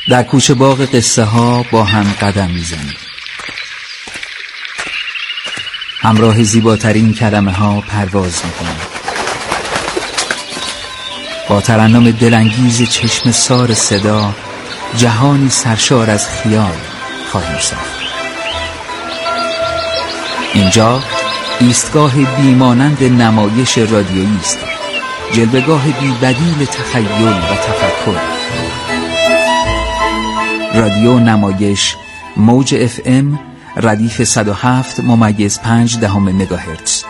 در کوچه باغ قصه ها با هم قدم میزنیم. همراه زیباترین کلمه ها پرواز میکنیم. با ترنم دلانگیز چشم سار صدا جهانی سرشار از خیال خواهیم ساخت. اینجا ایستگاه بیمانند نمایش رادیویی است، جلوه‌گاه بی‌بدیل تخیل و تفکر. رادیو نمایش موج FM ردیف 107.5 مگاهرتز.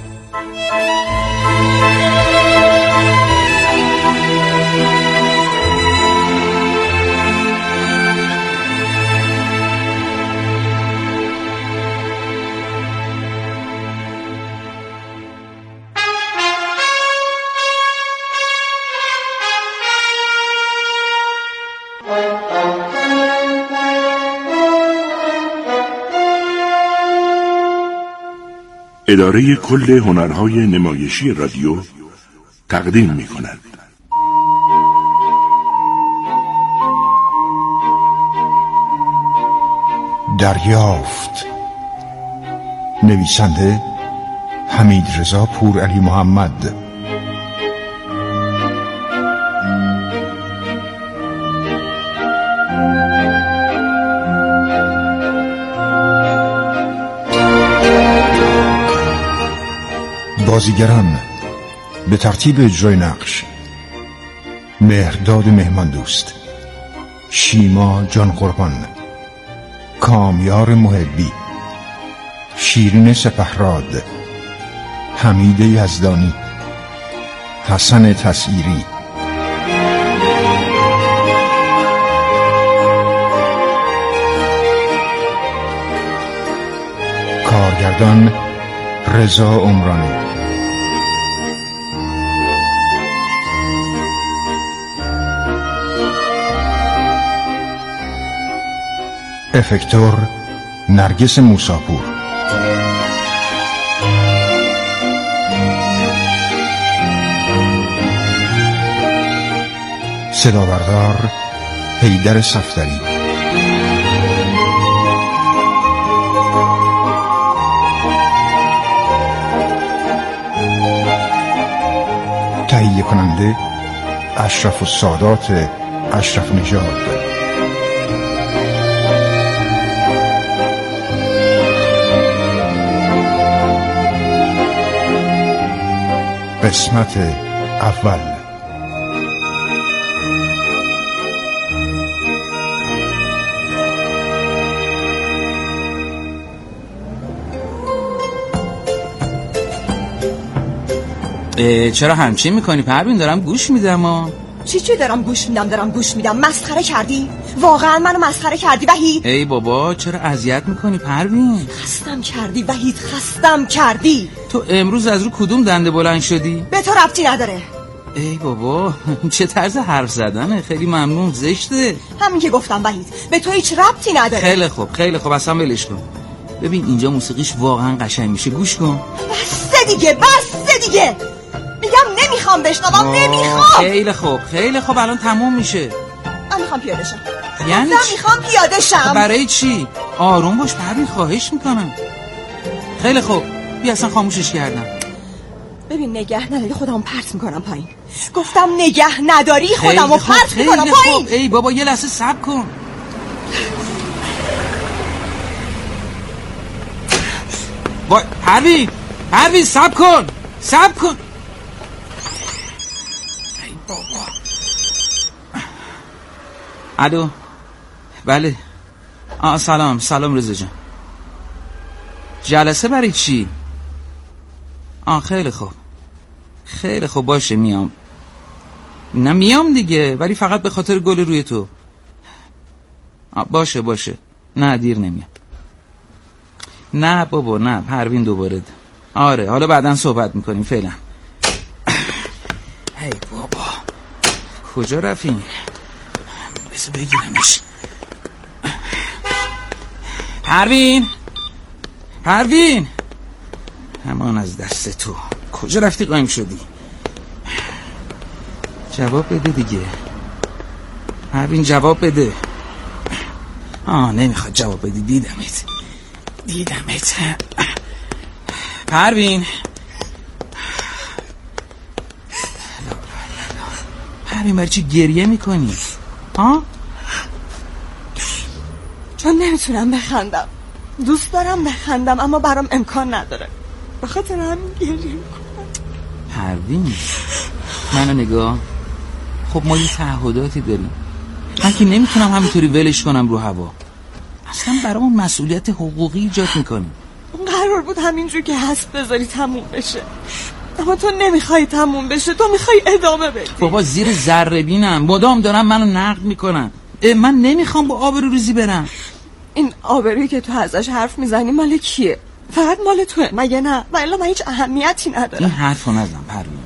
اداره کل هنرهای نمایشی رادیو تقدیم می‌کند. دریافت. نویسنده حمیدرضا پورعلی محمد. بازیگران به ترتیب اجرای نقش: مهرداد مهماندوست، شیما جان قربان، کامیار محبی، شیرین سپهراد، حمید یزدانی، حسن تسعیری. کارگردان رضا عمرانی. افکتور نرگس موساپور. صدابردار حیدر صفدری. تهیه کننده اشرف السادات اشرف نژاد. قسمت اول. چرا همچین میکنی پروین؟ دارم گوش میدم. چی دارم گوش میدم؟ مسخره کردی؟ واقعا منو مسخره کردی وحید؟ ای بابا چرا اذیت میکنی پروین؟ خستم کردی وحید، خستم کردی. تو امروز از رو کدوم دنده بلند شدی؟ به تو ربطی نداره. ای بابا چه طرز حرف زدنه، خیلی ممنون، زشته. همین که گفتم وحید، به تو هیچ ربطی نداره. خیلی خوب اصلا ولش کن. ببین اینجا موسیقیش واقعا قشنگ میشه، گوش کن. بس دیگه میگم نمیخوام بشنوم، نمیخوام. خیلی خوب الان تموم میشه. من میخوام پیاده شم. یعنی میخوام پیاده شم. برای چی؟ آروم باش پروین، خواهش میکنم. خیلی خوب بیا، اصلا خاموشش کردم. ببین نگه نداری خودمو پرت میکنم پایین. گفتم نگه نداری خودمو پرت میکنم پایین. ای بابا یه لحظه صبر کن. وای پروین صبر کن. ای بابا. الو. بله. سلام رضا جان. جلسه برای چی؟ خیلی خوب باشه میام. نه میام دیگه، ولی فقط به خاطر گل روی تو. باشه نه دیر نمیام. نه بابا نه پروین دوباره. آره حالا بعدن صحبت میکنیم فعلا. ای بابا کجا رفتیم؟ بس بگیرمش. پروین همان از دست تو. کجا رفتی قایم شدی؟ جواب بده دیگه پروین، جواب بده. نمیخواد جواب بدی. دیدمت پروین برای چی گریه میکنی؟ چون نمیتونم بخندم. دوست دارم بخندم اما برام امکان نداره، به خاطر همین گریه میکنم. پروین منو نگاه. خب ما یه تعهداتی داریم، من که نمیتونم همینطوری ولش کنم رو هوا. اصلا برامون مسئولیت حقوقی ایجاد میکنی. قرار بود همینجور که هست بذاری تموم بشه، اما تو نمیخوای تموم بشه، تو میخوای ادامه بدی. بابا زیر ذره بینم مدام دارم منو نقد میکنن. من نمیخوام با آبروریزی برم. این آبرویی که تو ازش حرف میزنی مال کیه؟ فقط مال توه مگه نه؟ والا من هیچ اهمیتی نداره. این حرفو نزن پروین.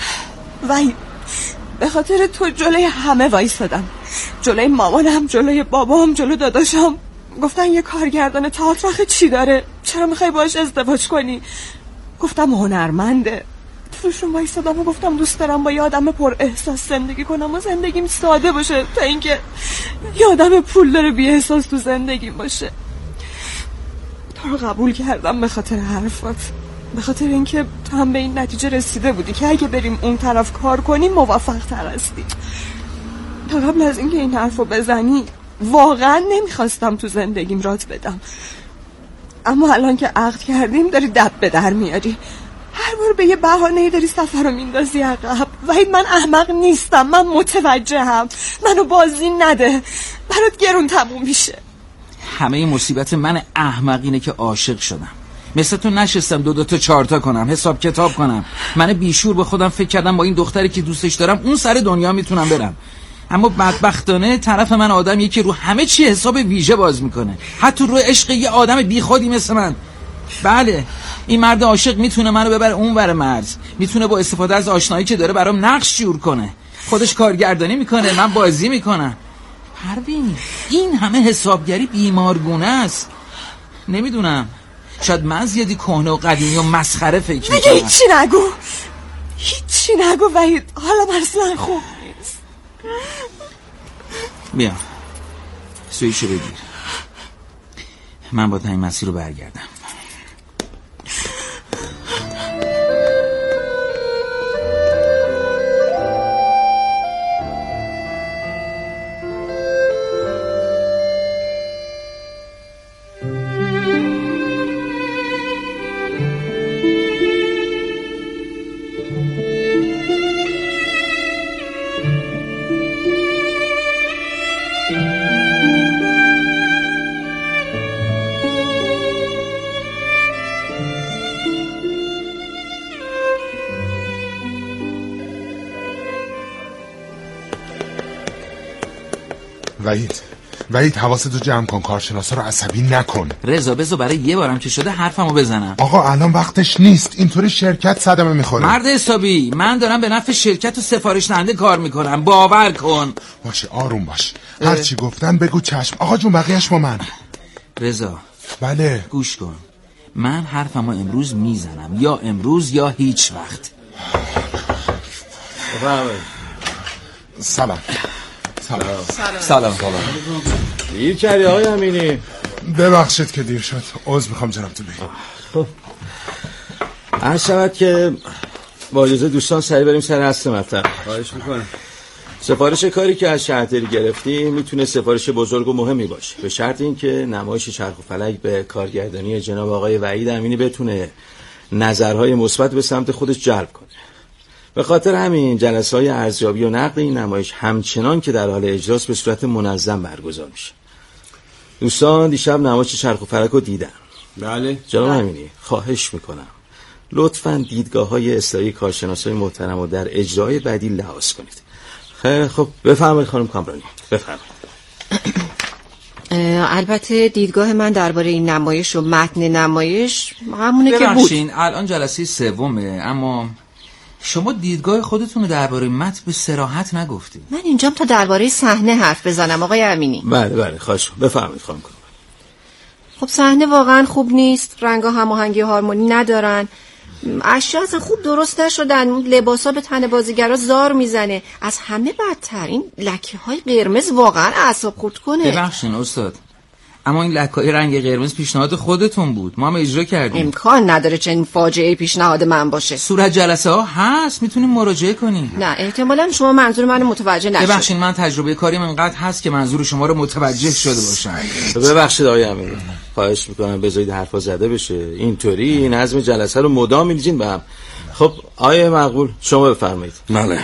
وای به خاطر تو جلوی همه وایسادم، جلوی مامانم، جلوی بابام، جلوی داداشم. گفتن یه کارگردان تئاتر آخه چی داره؟ چرا میخوای باهاش ازدواج کنی؟ گفتم هنرمنده. روشون وایسادم و گفتم دوست دارم با یه آدم پر احساس زندگی کنم و زندگیم ساده باشه تا اینکه یه آدم پول داره بی احساس تو زندگیم باشه. تو رو قبول کردم به خاطر حرفات، به خاطر اینکه تو هم به این نتیجه رسیده بودی که اگه بریم اون طرف کار کنیم موفق تر هستی. تا قبل از اینکه این حرفو بزنی واقعا نمیخواستم تو زندگیم رات بدم، اما الان که عقد کردیم داری دب به در میاری، هر بار به یه بهانه‌ای داری سفر رو میندازی عقب. وحید من احمق نیستم، من متوجهم، منو بازی نده، برات گرون تموم میشه. همه مصیبت من احمقینه که عاشق شدم. مثل تو نشستم دو تا چهار تا کنم، حساب کتاب کنم. من بیشور به خودم فکر کردم با این دختری که دوستش دارم اون سر دنیا میتونم برم، اما بدبختانه طرف من آدمیه که رو همه چی حساب ویژه باز میکنه، حتی رو عشق یه آدم بیخودی مثل من. بله این مرد عاشق میتونه منو ببره اون ور مرز، میتونه با استفاده از آشنایی که داره برام نقش جور کنه، خودش کارگردانی میکنه من بازی میکنم. پروین این همه حسابگری بیمارگونه است. نمیدونم، شاید من زیادی کهنه و قدیمی و مسخره فکر میکنم. هیچی نگو وحید، حالا اصلا خوب نیست. بیا سویشو بگیر، من با این مسیر رو برگردم. وحید حواستو جمع کن، کارشناسا رو عصبی نکن. رضا بذار برای یه بارم که شده حرفمو بزنم. آقا الان وقتش نیست، اینطوری شرکت صدمه میخوره. مرد حسابی من دارم به نفع شرکت و سفارش دهنده کار میکنم، باور کن. باشه آروم باش، هر چی گفتن بگو چشم. آقا جون بقیه‌اش با من. رضا بله گوش کن، من حرفمو امروز میزنم، یا امروز یا هیچ وقت. سلام. دیر کردی آقای امینی. ببخشید که دیر شد، عذر میخوام جناب تو بگید. عرض شود که با اجازه دوستان سریع بریم سر اصل مطلب. خواهش میکنم. سفارش کاری که از شهرداری گرفتی میتونه سفارش بزرگ و مهمی باشه، به شرط اینکه نمایش چرخ و فلک به کارگردانی جناب آقای وحید امینی بتونه نظرهای مثبت به سمت خودش جلب کنه. به خاطر همین جلسه‌های ارزیابی و نقد این نمایش همچنان که در حال اجراست به صورت منظم برگزار میشه. دوستان دیشب نمایش چرخ و فلک رو دیدن. بله جناب امینی خواهش میکنم لطفاً دیدگاه‌های اصلاحی کارشناسای محترم رو در اجرای بعدی لحاظ کنید. خیلی خب بفرمایید خانم کامرانی، بفرمایید. البته دیدگاه من درباره این نمایش و متن نمایش همونه که بود. ببخشین الان جلسه سومه، اما شما دیدگاه خودتون رو درباره متن به صراحت نگفتید. من اینجام تا درباره صحنه حرف بزنم آقای امینی. بله خواهش بفرمایید خانم کامرانی. خب صحنه واقعا خوب نیست، رنگا هماهنگی هارمونی ندارن، اشیا اصلا خوب درست نشدن، لباسا به تن بازیگرا زار میزنه، از همه بدتر این لکه های قرمز واقعا اعصاب خورد کنه. ببخشین استاد، اما این لکای رنگ قرمز پیشنهاد خودتون بود، ما هم اجرا کردیم. امکان نداره چنین فاجعه پیشنهاد من باشه. صورت جلسه ها هست، میتونیم مراجعه کنیم. نه احتمالاً شما منظور منو متوجه نشید. ببخشید من تجربه کاریم انقدر هست که منظور شما رو متوجه شده باشم. ببخشید آقای امیری، خواهش میکنم بذارید حرفا زده بشه. اینطوری نظم جلسه رو مدام میریزین به هم. خب آقای مقبول شما بفرمایید. بله،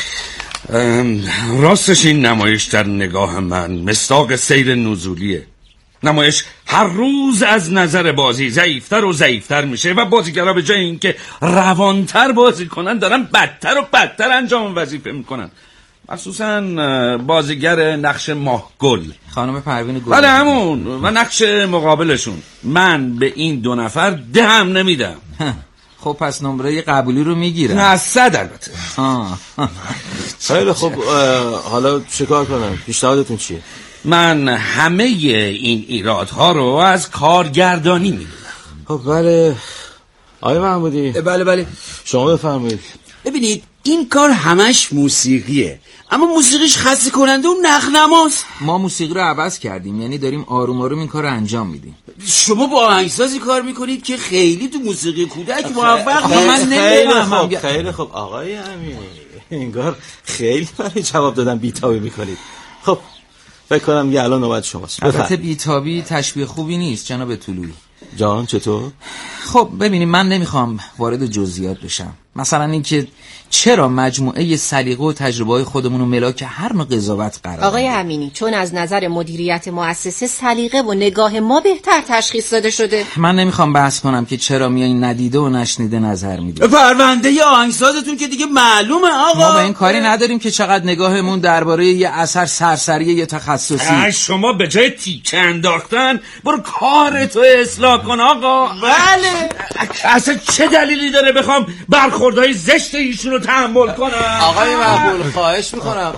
راستش این نمایش در نگاه من مصداق سیر نزولیه. نمایش هر روز از نظر بازی ضعیفتر و ضعیفتر میشه و بازیگرها به جای اینکه روانتر بازی کنن دارن بدتر و بدتر انجام وظیفه میکنن، مخصوصا بازیگر نقش ماهگل خانم پروین گل. بله همون، و نقش مقابلشون. من به این 2 نفر دهم نمیدم. خب پس نمره قبولی رو میگیرم. نه 100 البته. خیلی خب حالا چیکار کنم؟ پیشنهادتون چیه؟ من همه این ایرادها رو از کارگردانی میدونم. خب بله آقای محمودی. بله شما بفرمایید. ببینید این کار همش موسیقیه، اما موسیقیش خسته کننده و نغنماست. ما موسیقی رو عوض کردیم، یعنی داریم آروم آروم این کار رو انجام میدیم. شما با آهنگسازی کار میکنید که خیلی تو موسیقی کودک موفق. من نمیدونم. خیلی خب آقای امیری، انگار خیلی برای جواب دادن بی‌تابی میکنید. خب فکر کنم یه الان نوبت شماست. البته بی‌تابی تشبیه خوبی نیست جناب طلویی. جان چطور؟ خب ببینید من نمیخوام وارد جزئیات بشم، مثلا اینکه چرا مجموعه سلیقه و تجربه‌های خودمون رو ملاک هر نوع قضاوت قرار بدیم. آقای امینی چون از نظر مدیریت مؤسسه سلیقه و نگاه ما بهتر تشخیص داده شده. من نمیخوام بحث کنم که چرا میایین ندیده و نشنیده نظر میدید. پرونده آهنگسازتون که دیگه معلومه آقا. ما به این کاری نداریم که چقدر نگاهمون درباره یه اثر سرسری یه تخصصی. شما به جای تیکه انداختن برو کارتو اصلاح کن آقا. بله اصلا چه دلیلی داره بخوام برخوردهای زشت ایشون رو تحمل کنم؟ آقای مقبول خواهش میکنم.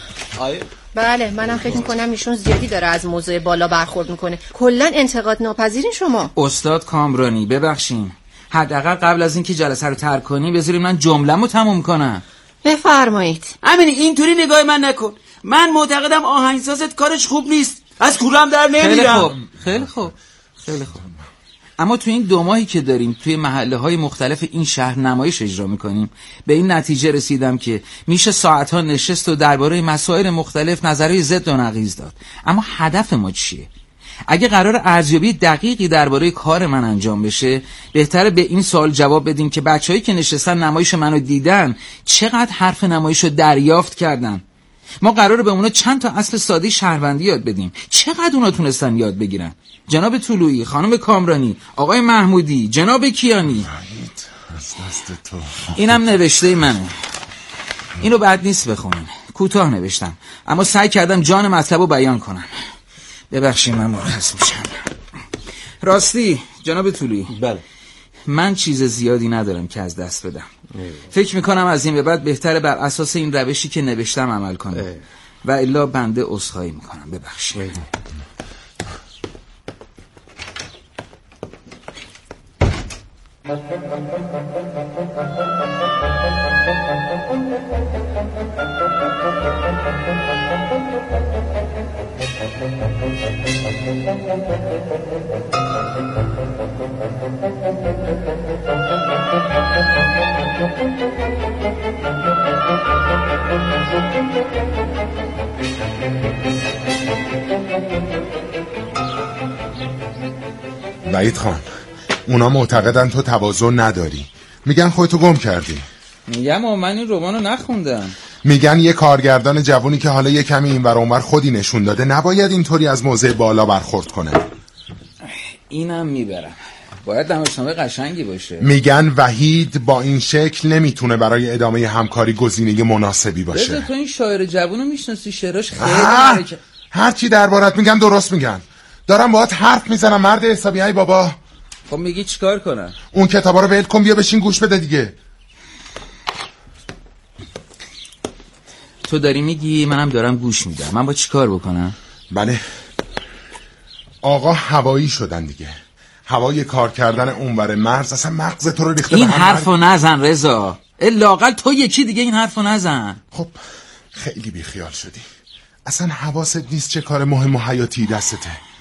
بله منم فکر میکنم ایشون زیادی داره از موضوع بالا برخورد میکنه. کلا انتقاد ناپذیرین شما. استاد کامرانی ببخشین، حداقل قبل از اینکه جلسه رو ترک کنی بذاریم من جمله‌مو تموم کنم. بفرمایید. امینی اینطوری نگاه من نکن، من معتقدم آهنگسازت کارش خوب نیست، از کولم در نمیرم. خیلی خوب. اما تو این 2 ماهی که داریم توی محله‌های مختلف این شهر نمایش اجرا می‌کنیم به این نتیجه رسیدم که میشه ساعت‌ها نشست و درباره مسائل مختلف نظرهای ضد و نقیض داد. اما هدف ما چیه؟ اگه قرار ارزیابی دقیقی درباره کار من انجام بشه بهتره به این سوال جواب بدیم که بچه‌هایی که نشستن نمایش منو دیدن چقدر حرف نمایش رو دریافت کردن. ما قراره به اونا چند تا اصل ساده شهروندی یاد بدیم، چقدر اونا تونستن یاد بگیرن. جناب طلویی، خانم کامرانی، آقای محمودی، جناب کیانی. اینم نوشته منه، اینو بد نیست بخونین، کوتاه نوشتم اما سعی کردم جان مطلب رو بیان کنم. ببخشید من مرخص میشم. راستی جناب طلویی، بله من چیز زیادی ندارم که از دست بدم. فکر میکنم از این به بعد بهتره بر اساس این روشی که نوشتم عمل کنم و الا بنده عذرخواهی میکنم. ببخشید. وحید خان، اونا معتقدن تو تواضع نداری، میگن خودتو گم کردی. میگم من این رمانو نخوندم. میگن یه کارگردان جوونی که حالا یه کمی اینور اونور خودی نشون داده نباید اینطوری از موضع بالا برخورد کنه. اینم میبرم، باید نمایشنامه قشنگی باشه. میگن وحید با این شکل نمیتونه برای ادامه همکاری گزینه مناسبی باشه. بذار تو این شاعر جوونو میشناسی، شعراش خیلی هر چی دربارت میگن درست میگن. دارم باهات حرف میزنم مرد حسابی. ای بابا، خب میگی چیکار کنم؟ اون کتابا رو ول کن، بیا بشین گوش بده دیگه. تو داری میگی منم دارم گوش میدم، من با چیکار بکنم؟ بله آقا هوایی شدن دیگه. هوای کار کردن اونور مرز اصلا مغز تو رو ریخته این حرفو نزن رضا، لااقل تو یکی دیگه این حرفو نزن. خب خیلی بیخیال شدی، اصلا حواست نیست چه کار مهم و حیاتی دستته.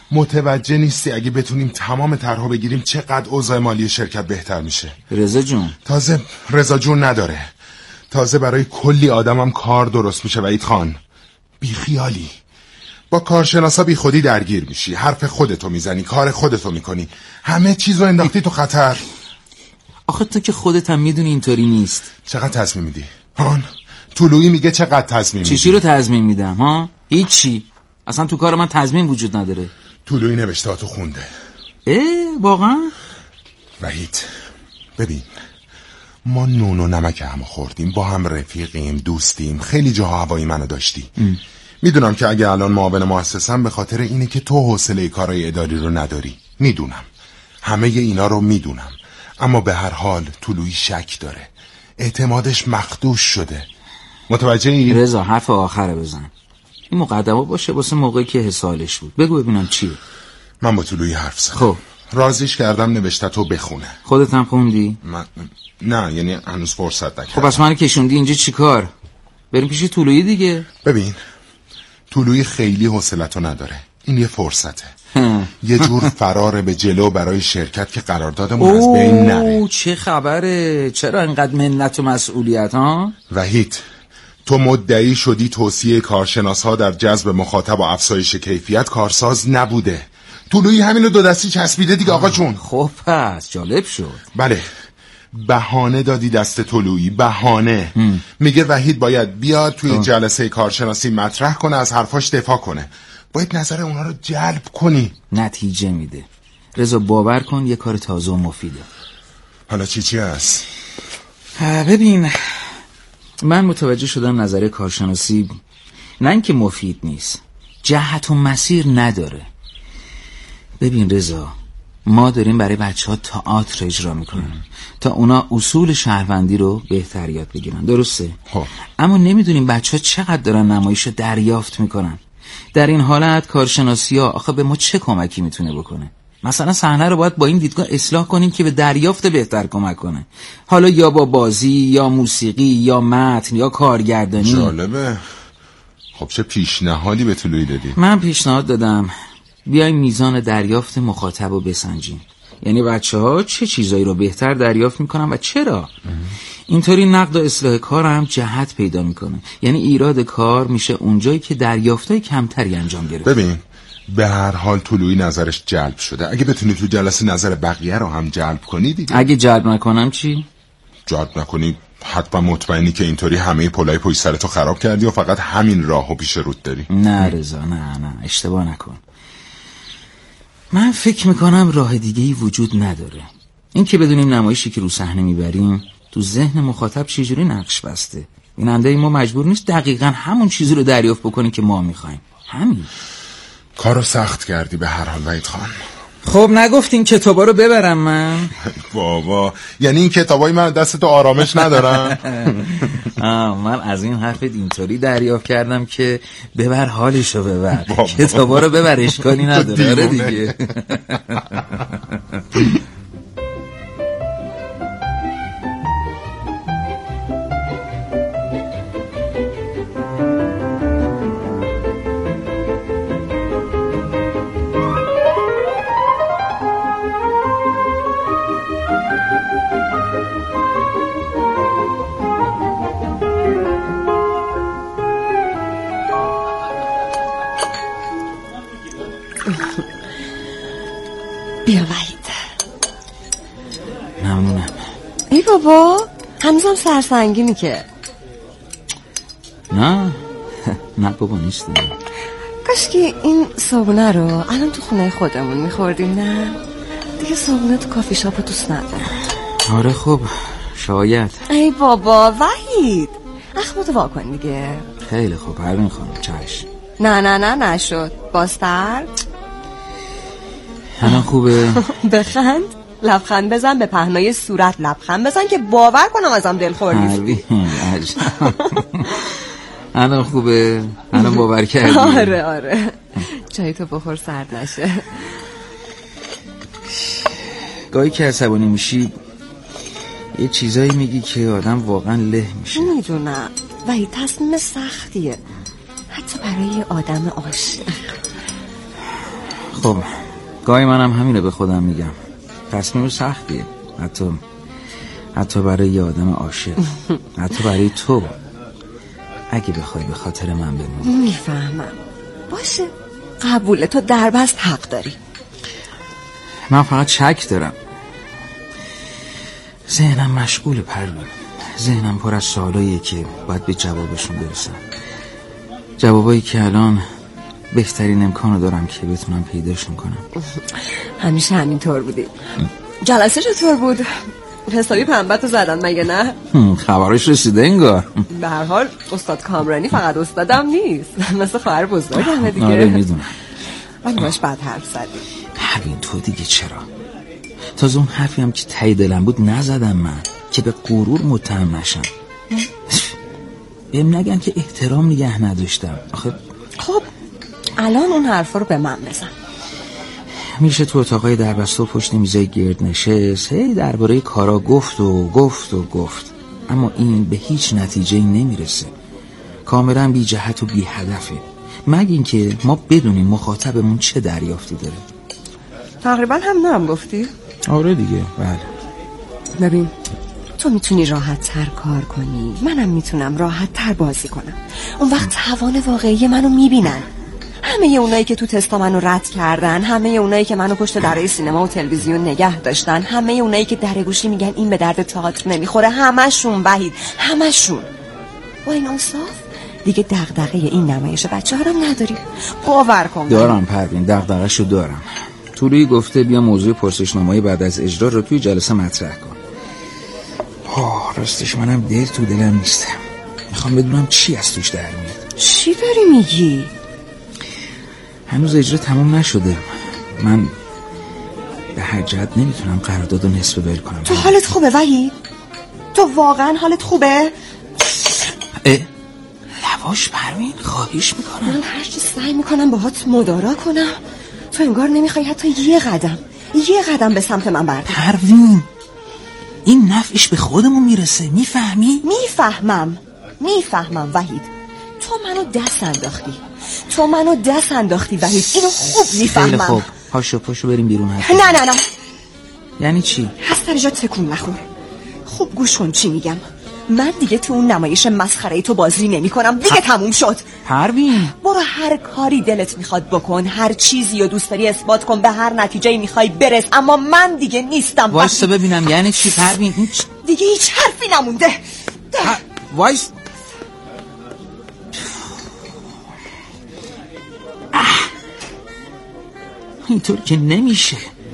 متوجه نیستی اگه بتونیم تمام طرحو بگیریم چقدر اوضاع مالی شرکت بهتر میشه؟ رضا جون، تازه رضا جون نداره، تازه برای کلی آدمم کار درست میشه. وحید خان بی خیالی، با کارشناسا بی خودی درگیر میشی، حرف خودتو میزنی، کار خودتو میکنی، همه چیزو انداختی تو خطر. آخه تو که خودت هم میدونی اینطوری نیست. چقدر تضمین میدی؟ هان طلوعی میگه چقدر تضمین میدی؟ چی رو تضمین میدم ها؟ هیچی. اصلا تو کار من تضمین وجود نداره. طلوعی نوشته تو خونده. واقعا؟ وحید ببین، ما نون و نمک همو خوردیم، با هم رفیقیم، دوستیم، خیلی جاها هوایی منو داشتی. میدونم که اگه الان معاون مؤسسم به خاطر اینه که تو حوصله کارهای اداری رو نداری. میدونم، همه اینا رو میدونم، اما به هر حال طلوعی شک داره، اعتمادش مخدوش شده. متوجهی؟ رضا حرف آخره بزن. این مقدمه باشه واسه موقعی که حسالش بود. بگو ببینم چیه. من با طلوعی حرف زدم. خب راضیش کردم نوشته تو بخونه. خودت هم خوندی؟ نه یعنی هنوز فرصت نکردم. خب پس منو کشوندی اینجا چیکار؟ بریم پیش طلوعی دیگه. ببین طلوعی خیلی حوصلتو نداره، این یه فرصته. یه جور فراره به جلو برای شرکت که قراردادمون از بین نره. چه خبره؟ چرا انقدر منت و مسئولیت ها؟ وحید تو مدعی شدی توصیه کارشناس ها در جذب مخاطب و افزایش کیفیت کارساز نبوده. طلوعی همینو دو دستی چسبیده دیگه آقا جون. خب پس جالب شد. بله بهانه دادی دست طلوعی، بهانه. میگه وحید باید بیاد توی جلسه کارشناسی مطرح کنه، از حرفاش دفاع کنه، باید نظر اونا رو جلب کنی. نتیجه میده. رضا باور کن یه کار تازه و مفیده. حالا چی هست؟ ببین من متوجه شدم نظر کارشناسی نه اینکه مفید نیست، جهت و مسیر نداره. ببین رضا، ما داریم برای بچه ها تئاتر اجرا میکنیم تا اونا اصول شهروندی رو بهتر یاد بگیرن، درسته؟ خب اما نمیدونیم بچه ها چقدر دارن نمایش رو دریافت میکنن. در این حالت کارشناسی ها آخه به ما چه کمکی میتونه بکنه؟ مثلا صحنه رو باید با این دیدگاه اصلاح کنیم که به دریافت بهتر کمک کنه، حالا یا با بازی یا موسیقی یا متن یا کارگردانی. جالبه. خب چه پیشنهادی به طلوعی دادی؟ من پیشنهاد دادم بیایم میزان دریافت مخاطب رو بسنجیم، یعنی بچه ها چه چیزایی رو بهتر دریافت میکنن و چرا. اینطوری نقد و اصلاح کار هم جهت پیدا میکنه، یعنی ایراد کار میشه اونجایی که دریافتای کمتری انجام گرفت. ببین به هر حال طلوعی نظرش جلب شده، اگه بتونی تو جلسه نظر بقیه رو هم جلب کنی دیگه. اگه جلب نکنم چی؟ جلب نکنی حتما مطمئنی که اینطوری همه پلای پشت سرتو خراب کردی و فقط همین راهو پیش رود داری. نه رضا، نه اشتباه نکن. من فکر میکنم راه دیگه‌ای وجود نداره. این که بدونیم نمایشی که رو صحنه میبریم تو ذهن مخاطب چجوری نقش بسته. بیننده ما مجبور نیست دقیقاً همون چیزی رو دریافت بکنه که ما میخوایم. همین. کارو سخت کردی به هر حال وحید خان. خب نگفتین کتابا رو ببرم من؟ بابا یعنی این کتابای من دستتو آرامش ندارم؟ من از این حرفت اینطوری دریافت کردم که ببر حالشو ببر. کتابا رو ببر اشکالی نداره. آره دیگه. بیا وحید. ممنونم. ای بابا هنوزم سرسنگینی که. نه بابا نیستم. کاش که این صابونه رو الان تو خونه خودمون میخوردیم. نه دیگه صابونه تو کافی شاپ دوست ندارم. آره خب شاید. ای بابا وحید اخماتو وا کن دیگه. خیلی خوب پروین خانم چشم. نه نشد. بازتر. الان خوبه؟ بخند. لبخند بزن به پهنای صورت. لبخند بزن که باور کنم ازم دلخور نیستی. الان خوبه؟ الان باور کردی؟ آره جای تو بخور سرد نشه. گاهی که عصبانی میشی یه چیزایی میگی که آدم واقعا له میشه. میدونم ولی تصمیم سختیه حتی برای آدم عاشق. خب گاهی منم همینه به خودم میگم. تصمیم سختیه، حتی برای یه آدم عاشق، حتی برای تو. اگه بخوای به خاطر من بمونی. میفهمم. باشه، قبوله، تو دربست حق داری. من فقط شک دارم. ذهنم مشغول پروین. ذهنم پر از سوالاییه که باید به جوابشون برسم. جوابایی که الان بهترین امکانو دارم که بتونم پیداشون کنم. همیشه همینطور بودی. جلسه چطور بود؟ حسابی پنبتو زدن مگه نه؟ خبرش رسیده انگار. به هر حال استاد کامرانی فقط استادم نیست، مثل خواهر بزرگمه دیگه. آره میدونم. ولی باش بعد حرف زدی. همین تو دیگه چرا؟ تازه اون حرفی هم که ته دلم بود نزدم من که به غرور متهم نشم. بهم نگن که احترام نگه نداشتم. آخه خب الان اون حرفا رو به من بزن. میشه تو اتاقای دربسته و پشت میزای گرد نشست هی درباره کارا گفت اما این به هیچ نتیجه‌ای نمیرسه. کاملا بی جهت و بی هدفه، مگه اینکه ما بدونیم مخاطبمون چه دریافتی داره. تقریبا هم گفتی؟ آره دیگه، بله. ببین تو میتونی راحت تر کار کنی، منم میتونم راحت تر بازی کنم. اون وقت توان واقعی منو میبینن. همه اونایی که تو تستا منو رد کردن، همه اونایی که منو پشت درای سینما و تلویزیون نگه داشتن، همه اونایی که در گوشی میگن این به درد تئاتر نمیخوره، همشون وحید، همشون. با این اوصاف دیگه دغدغه این نمایش بچه‌ها رو نداری. باور کن. دارم پروین، دغدغه‌شو دارم. توری گفته بیا موضوع پرسشنامه‌ای بعد از اجرا رو توی جلسه مطرح کن. راستش منم دل تو دلم نیستم. میخوام بدونم چی از توش در میاد. چی داری میگی؟ هنوز اجرا تموم نشده. من به هر جهت نمیتونم قراردادو نصف ول کنم. تو حالت خوبه وحید؟ تو واقعا حالت خوبه؟ لواش پروین، خواهش میکنم. من هرچی سعی میکنم باهات مدارا کنم، تو انگار نمیخوای حتی یه قدم به سمت من برداری. پروین، این نفعش به خودمون میرسه، میفهمی؟ میفهمم وحید. تو منو دست انداختی وحید، اینو خوب میفهمم. خیلی خوب، پاشو بریم بیرون. نه یعنی چی؟ هست در جا تکون نخور. خوب گوش کن چی میگم. من دیگه تو اون نمایش مسخره تو بازی نمی کنم دیگه. تموم شد. پروین، برو هر کاری دلت میخواد بکن، هر چیزی رو دوست داری اثبات کن، به هر نتیجه‌ای میخوای برس، اما من دیگه نیستم. وایسا ببینم یعنی چی پروین؟ دیگه هیچ حرفی نمونده. وایس. اینطور که نمیشه.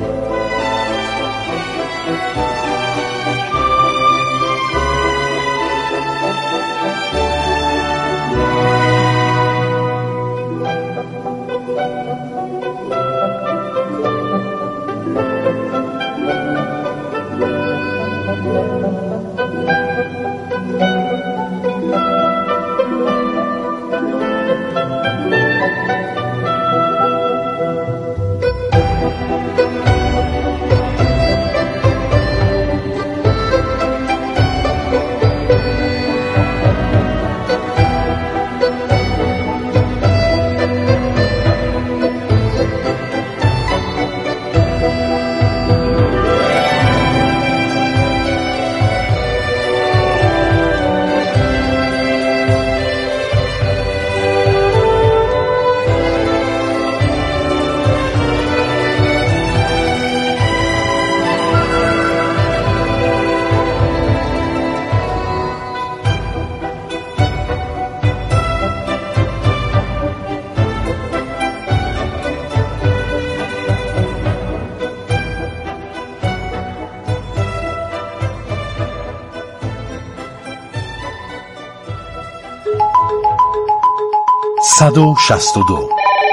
با سلام،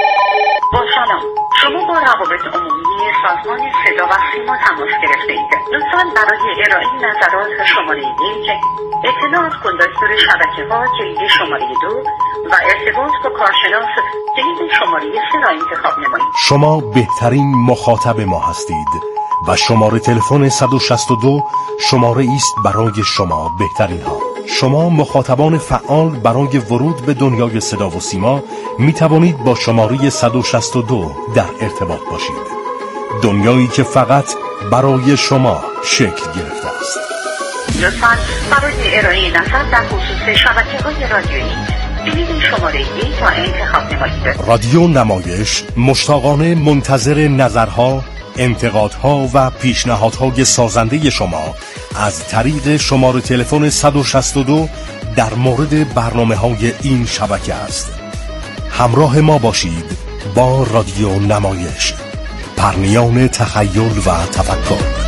شما با روابط عمومی سازمان صدا و سیما تماس گرفته اید. لطفاً برای ارائه نظرات شماره 1 اطلاعات کن دستور شبکه‌ها کلید شماره 2 و ارتباط با کارشناس کلید شماره 3 را انتخاب نمایید. شما بهترین مخاطب ما هستید و شماره تلفن 162 شماره است برای شما بهترین ها. شما مخاطبان فعال برای ورود به دنیای صدا و سیما می توانید با شماره 162 در ارتباط باشید. دنیایی که فقط برای شما شکل گرفته است. لطفاً برای ارائه نظر در خصوص شبکه‌های رادیویی کلید شماره 1 را انتخاب نمایید. رادیو نمایش مشتاقانه منتظر نظرها، انتقادها و پیشنهادهای سازنده شما از طریق شماره تلفن 162 در مورد برنامه‌های این شبکه است. همراه ما باشید با رادیو نمایش، پرنیان تخیل و تفکر.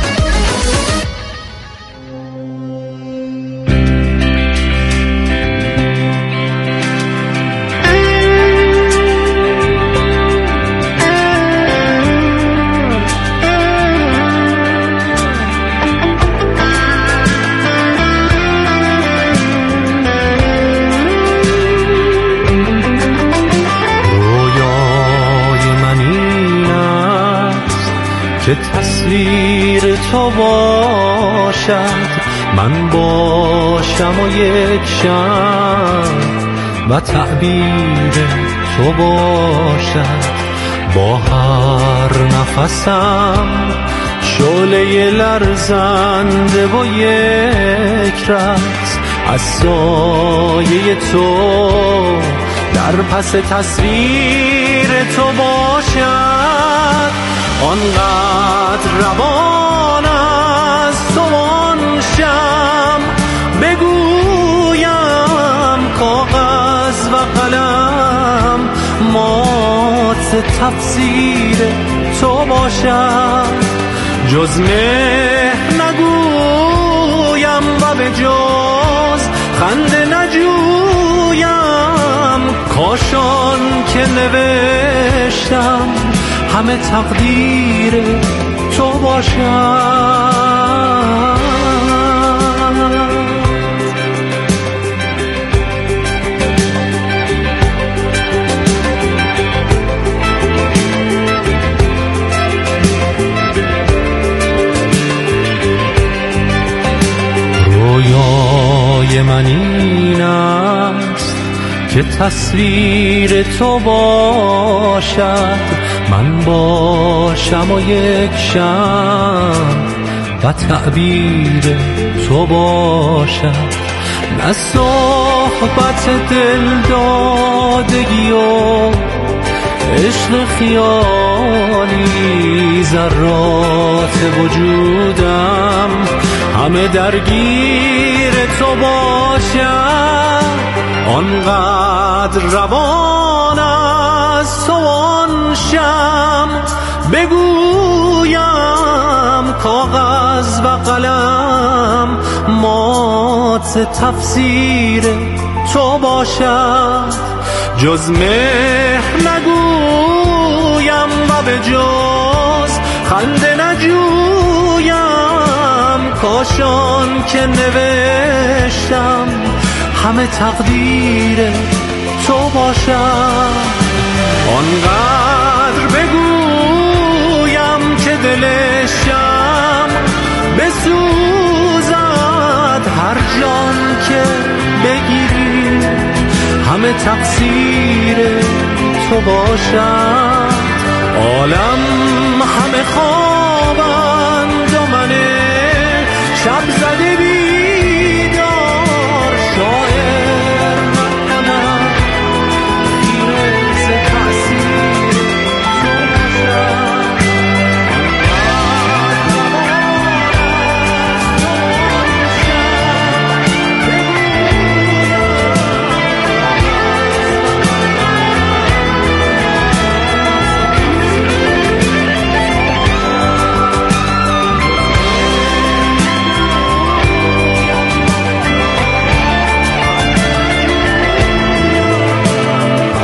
که تصویر تو باشد، من باشم و یک شم و تعبیر تو باشد. با هر نفسم شعله لرزنده و یک رقص از سایه تو در پس تصویر تو باشد. آنقدر روان از تو آن شم، بگویم کاغذ و قلم مات تفسیر تو باشد. جز مهر نگویم و به جز خنده نجویم، کاشان که نوشتم همه تقدیر تو باشد. رویای من این است که تصویر تو باشد، من باشم و یک شم و تعبیر تو باشد. نه صحبت دل دادگی و عشق خیالی، ذرات وجودم همه درگیر تو باشد. آنقدر روان از تو آن شم، بگویم کاغذ و قلم مات تفسیر تو باشد. جز مهر نگویم و به جز خنده نجویم، کاشان که نوشتم همه تقدیر تو باشد. آنقدر بگویم که دلشم بسوزد، هر جان که بگیری همه تقصیر تو باشد. عالم همه